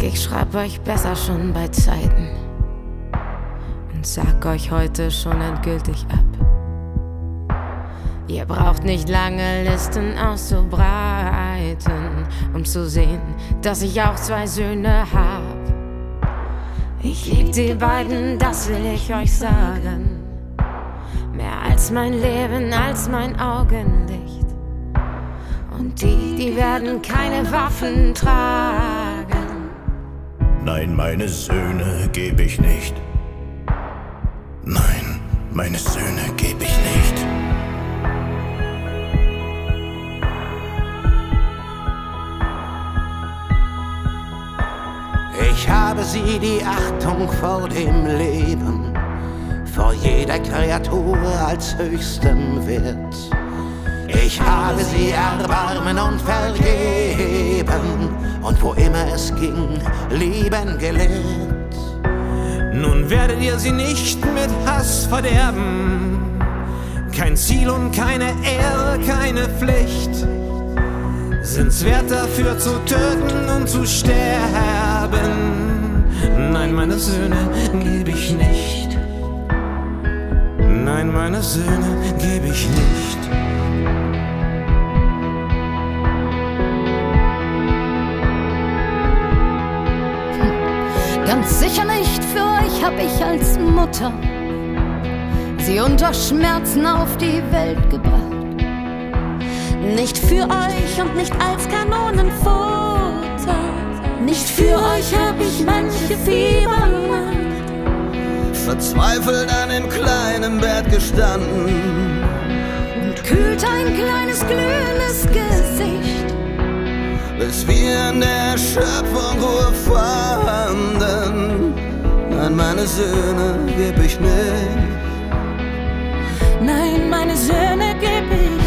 ich schreib euch besser schon bei Zeiten und sag euch heute schon endgültig ab. Ihr braucht nicht lange Listen auszubreiten, um zu sehen, dass ich auch 2 Söhne hab. Ich lieb die beiden, das will ich euch sagen. Mehr als mein Leben, als mein Augenlicht. Und die werden keine Waffen tragen. Nein, meine Söhne geb ich nicht. Nein, meine Söhne geb ich nicht. Ich habe sie die Achtung vor dem Leben, vor jeder Kreatur als höchstem Wert. Ich habe sie Erbarmen und Vergeben und wo immer es ging, lieben gelehrt. Nun werdet ihr sie nicht mit Hass verderben, kein Ziel und keine Ehre, keine Pflicht, sind's wert dafür zu töten und zu sterben. Nein, meine Söhne geb ich nicht. Nein, meine Söhne geb ich nicht. Ganz sicher nicht, für euch hab ich als Mutter sie unter Schmerzen auf die Welt gebracht. Nicht für euch und nicht als Kanonenfutter. Nicht für euch hab ich manche Fiebernacht verzweifelt an dem kleinen Bett gestanden und kühlt ein kleines glühendes Gesicht, bis wir in der Schöpfung Ruhe fanden. Nein, meine Söhne geb ich nicht. Nein, meine Söhne geb ich nicht.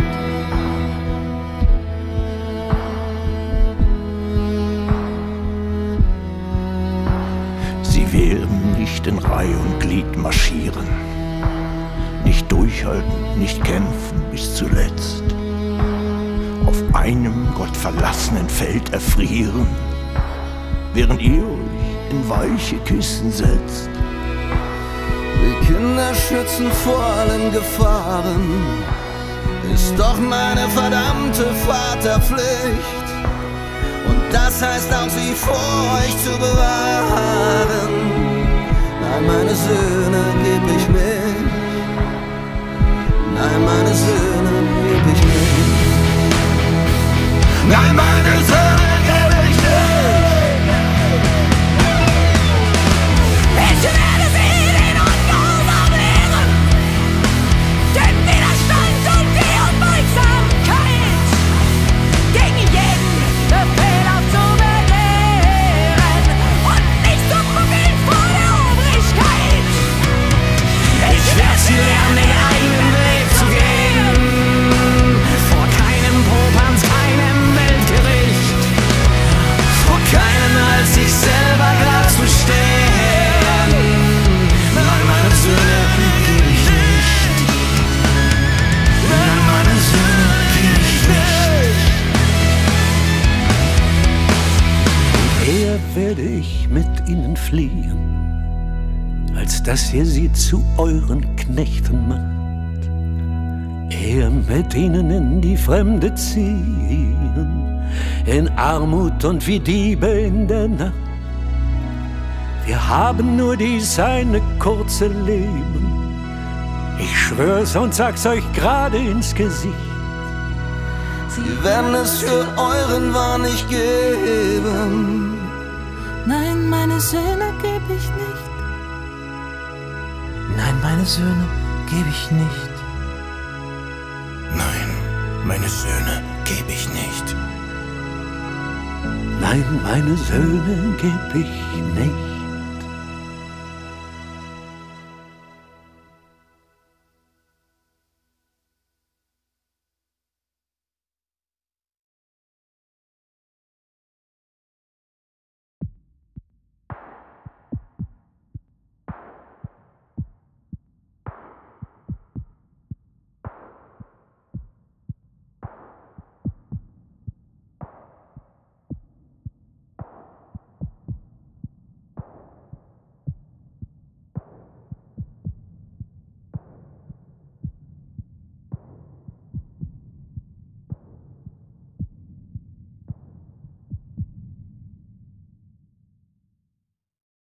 Sie werden nicht in Reih und Glied marschieren, nicht durchhalten, nicht kämpfen bis zuletzt, auf einem gottverlassenen Feld erfrieren, während ihr euch in weiche Kissen setzt. Die Kinder schützen vor allen Gefahren, ist doch meine verdammte Vaterpflicht. Und das heißt auch, sie vor euch zu bewahren. Nein, meine Söhne geb ich nicht. Nein, meine Söhne geb ich nicht. Nein, meine Söhne geb ich nicht. Ich werde sie den Ungehorsam lehren, den Widerstand und die Unbeugsamkeit, gegen jeden Befehl aufzubegehren und nicht zu buckeln vor der Obrigkeit. Ich werde sie lernen, den eigenen Weg zu gehen, vor keinem Popanz, keinem Weltgericht, vor keinem als sich selber klarzustehen. Nein, meine Söhne geb ich nicht. Nein, meine Söhne geb ich nicht. Eher werde ich mit ihnen fliehen, als dass ihr sie zu euren Knechten macht. Eher mit ihnen in die Fremde ziehen, in Armut und wie Diebe in der Nacht. Wir haben nur dies eine kurze Leben, ich schwör's und sag's euch gerade ins Gesicht. Sie werden es für euren Wahn nicht geben. Nein, meine Söhne geb ich nicht. Nein, meine Söhne geb ich nicht. Nein, meine Söhne geb ich nicht. Nein, meine Söhne geb ich nicht.